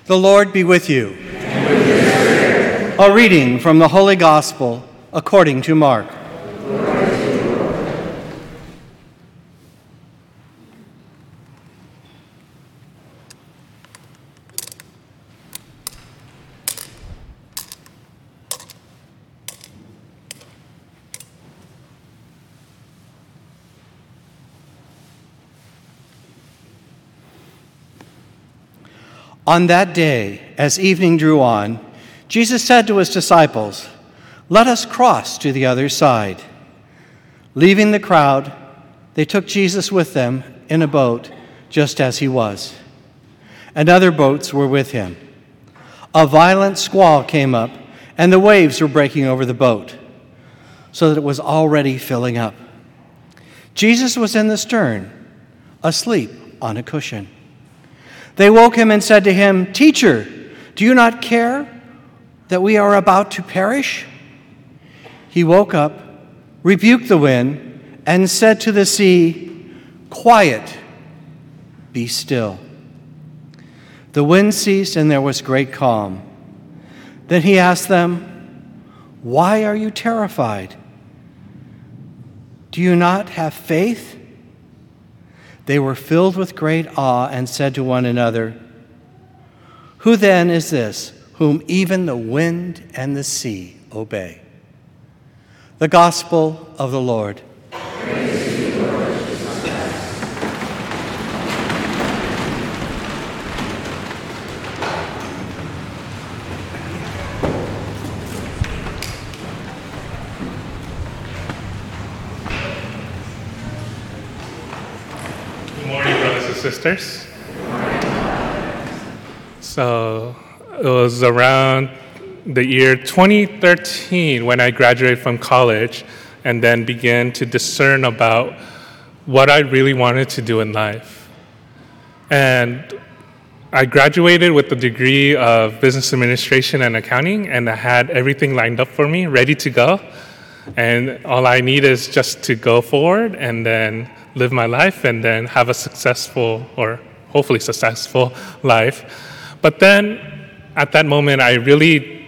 The Lord be with you. And with your spirit. A reading from the Holy Gospel according to Mark. Glory to you, Lord. On that day, as evening drew on, Jesus said to his disciples, "Let us cross to the other side." Leaving the crowd, they took Jesus with them in a boat, just as he was. And other boats were with him. A violent squall came up, and the waves were breaking over the boat, so that it was already filling up. Jesus was in the stern, asleep on a cushion. They woke him and said to him, "Teacher, do you not care that we are about to perish?" He woke up, rebuked the wind, and said to the sea, "Quiet, be still." The wind ceased and there was great calm. Then he asked them, "Why are you terrified? Do you not have faith?" They were filled with great awe and said to one another, "Who then is this whom even the wind and the sea obey?" The Gospel of the Lord. Praise to you, Lord Jesus Christ. Good morning, brothers and sisters. So it was around the year 2013 when I graduated from college and then began to discern about what I really wanted to do in life. And I graduated with a degree of business administration and accounting, and I had everything lined up for me, ready to go. And all I need is just to go forward and then live my life and then have a successful, or hopefully successful, life. But then at that moment, I really,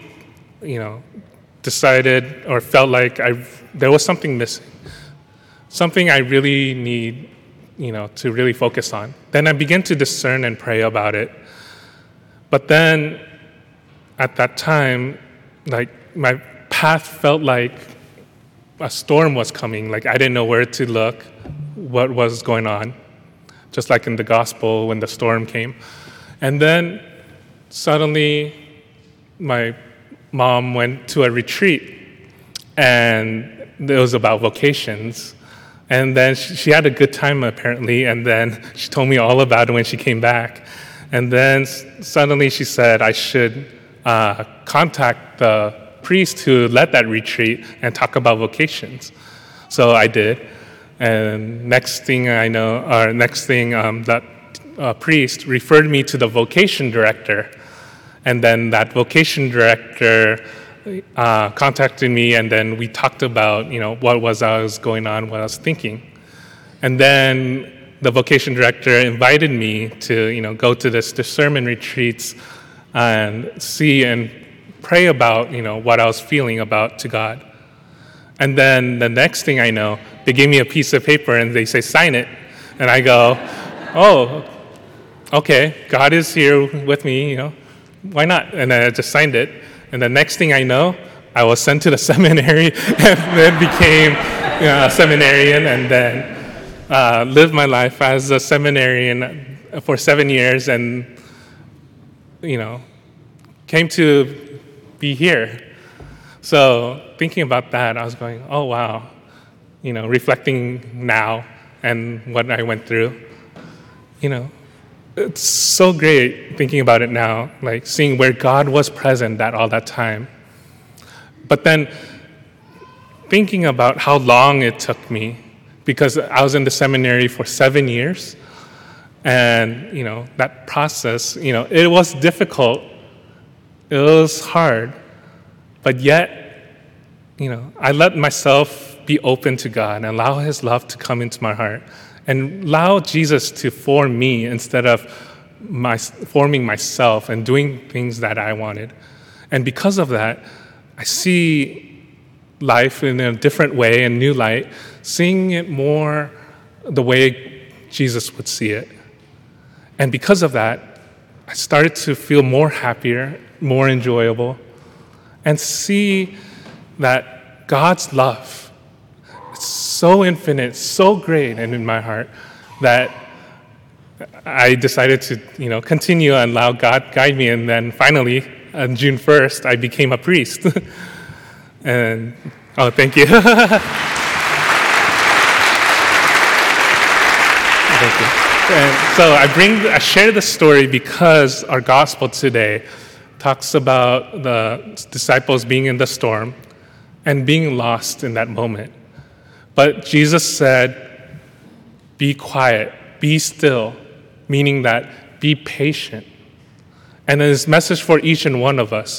decided or felt like there was something missing, something I really need, to really focus on. Then I began to discern and pray about it. But then at that time, my path felt like a storm was coming. Like I didn't know where to look, what was going on, just like in the gospel when the storm came. And then suddenly my mom went to a retreat, and it was about vocations. And then she had a good time apparently, and then she told me all about it when she came back. And then suddenly she said I should contact the priest who led that retreat and talk about vocations. So I did. And next thing that priest referred me to the vocation director. And then that vocation director contacted me, and then we talked about, what was going on, what I was thinking. And then the vocation director invited me to, go to this discernment retreats and see and pray about, what I was feeling about to God. And then the next thing I know, they gave me a piece of paper and they say, "Sign it." And I go, "Oh, okay, God is here with me, why not?" And then I just signed it. And the next thing I know, I was sent to the seminary and then became a seminarian, and then lived my life as a seminarian for 7 years, and came to be here. So thinking about that, I was going, oh wow, reflecting now and what I went through, it's so great thinking about it now, like seeing where God was present at all that time. But then thinking about how long it took me, because I was in the seminary for 7 years, and that process, it was difficult, it was hard, but yet, I let myself be open to God and allow His love to come into my heart, and allow Jesus to form me instead of forming myself and doing things that I wanted. And because of that, I see life in a different way, a new light, seeing it more the way Jesus would see it. And because of that, I started to feel more happier, more enjoyable, and see that God's love is so infinite, so great, and in my heart that I decided to, continue and allow God guide me. And then finally, on June 1st, I became a priest. And, thank you. Thank you. And so I share the story because our gospel today talks about the disciples being in the storm and being lost in that moment. But Jesus said, be quiet, be still, meaning that be patient. And his message for each and one of us,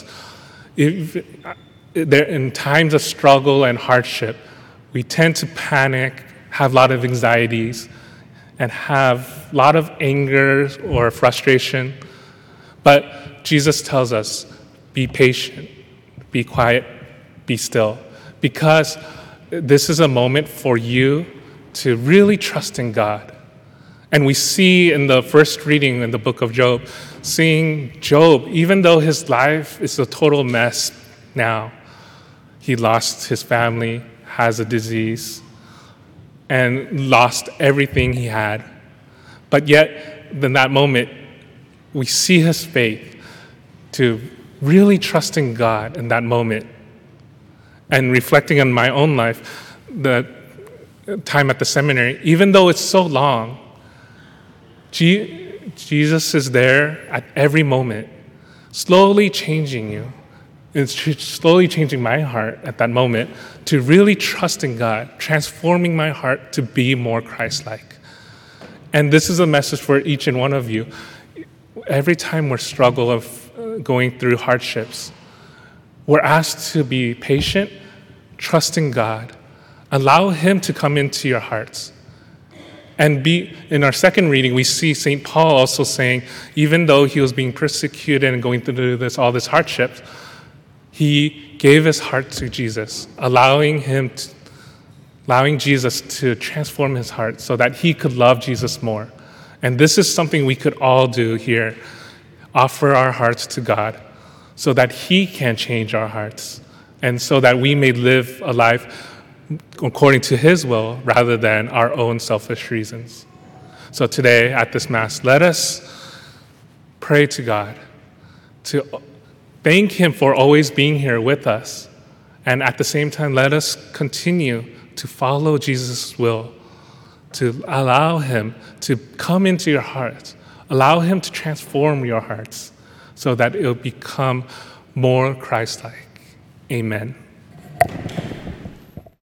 in times of struggle and hardship, we tend to panic, have a lot of anxieties, and have a lot of anger or frustration. But Jesus tells us, be patient, be quiet, be still. Because this is a moment for you to really trust in God. And we see in the first reading in the book of Job, seeing Job, even though his life is a total mess now, he lost his family, has a disease, and lost everything he had. But yet, in that moment, we see his faith to really trust in God in that moment. And reflecting on my own life, the time at the seminary, even though it's so long, Jesus is there at every moment, slowly changing you. It's slowly changing my heart at that moment to really trust in God, transforming my heart to be more Christ-like. And this is a message for each and one of you. Every time we're struggling of going through hardships, we're asked to be patient, trust in God, allow Him to come into your hearts. And in our second reading, we see St. Paul also saying, even though he was being persecuted and going through all this hardships, he gave his heart to Jesus, allowing Jesus to transform his heart so that he could love Jesus more. And this is something we could all do here, offer our hearts to God so that He can change our hearts and so that we may live a life according to His will rather than our own selfish reasons. So today at this Mass, let us pray to God to thank Him for always being here with us. And at the same time, let us continue to follow Jesus' will, to allow Him to come into your hearts, allow Him to transform your hearts so that it will become more Christ-like. Amen.